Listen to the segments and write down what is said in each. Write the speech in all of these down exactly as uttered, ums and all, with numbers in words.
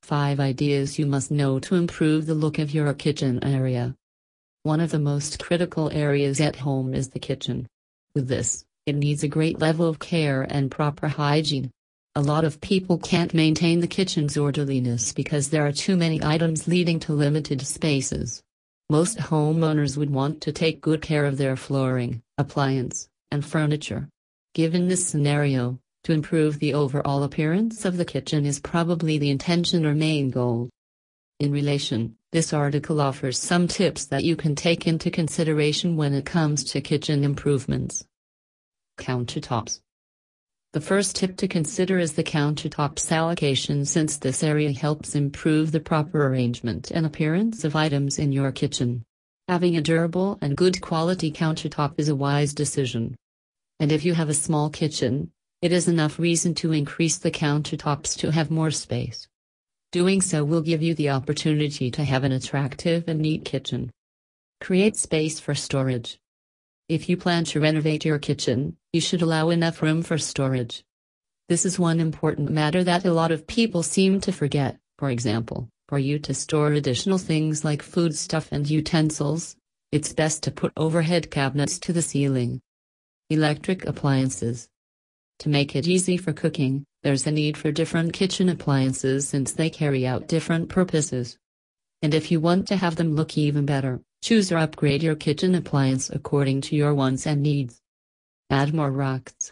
five ideas you must know to improve the look of your kitchen area. One of the most critical areas at home is the kitchen. With this, it needs a great level of care and proper hygiene. A lot of people can't maintain the kitchen's orderliness because there are too many items leading to limited spaces. Most homeowners would want to take good care of their flooring, appliance, and furniture. Given this scenario, to improve the overall appearance of the kitchen is probably the intention or main goal. In relation, this article offers some tips that you can take into consideration when it comes to kitchen improvements. Countertops. The first tip to consider is the countertops allocation, since this area helps improve the proper arrangement and appearance of items in your kitchen. Having a durable and good quality countertop is a wise decision. And if you have a small kitchen, it is enough reason to increase the countertops to have more space. Doing so will give you the opportunity to have an attractive and neat kitchen. Create space for storage. If you plan to renovate your kitchen, you should allow enough room for storage. This is one important matter that a lot of people seem to forget. For example, for you to store additional things like foodstuff and utensils, it's best to put overhead cabinets to the ceiling. Electric appliances. To make it easy for cooking, there's a need for different kitchen appliances since they carry out different purposes. And if you want to have them look even better, choose or upgrade your kitchen appliance according to your wants and needs. Add more racks.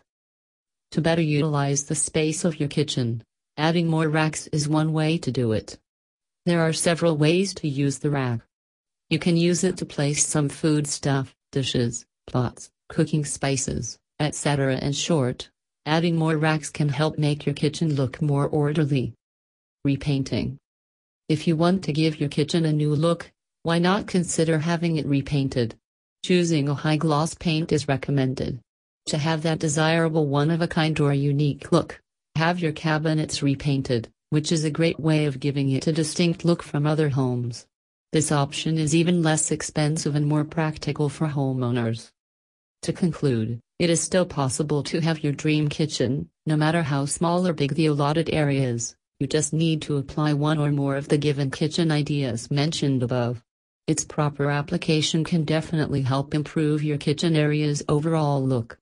To better utilize the space of your kitchen, adding more racks is one way to do it. There are several ways to use the rack. You can use it to place some food stuff, dishes, pots, cooking spices, et cetera. In short, adding more racks can help make your kitchen look more orderly. Repainting. If you want to give your kitchen a new look, why not consider having it repainted? Choosing a high-gloss paint is recommended. To have that desirable one-of-a-kind or unique look, have your cabinets repainted, which is a great way of giving it a distinct look from other homes. This option is even less expensive and more practical for homeowners. To conclude, it is still possible to have your dream kitchen, no matter how small or big the allotted area is. You just need to apply one or more of the given kitchen ideas mentioned above. Its proper application can definitely help improve your kitchen area's overall look.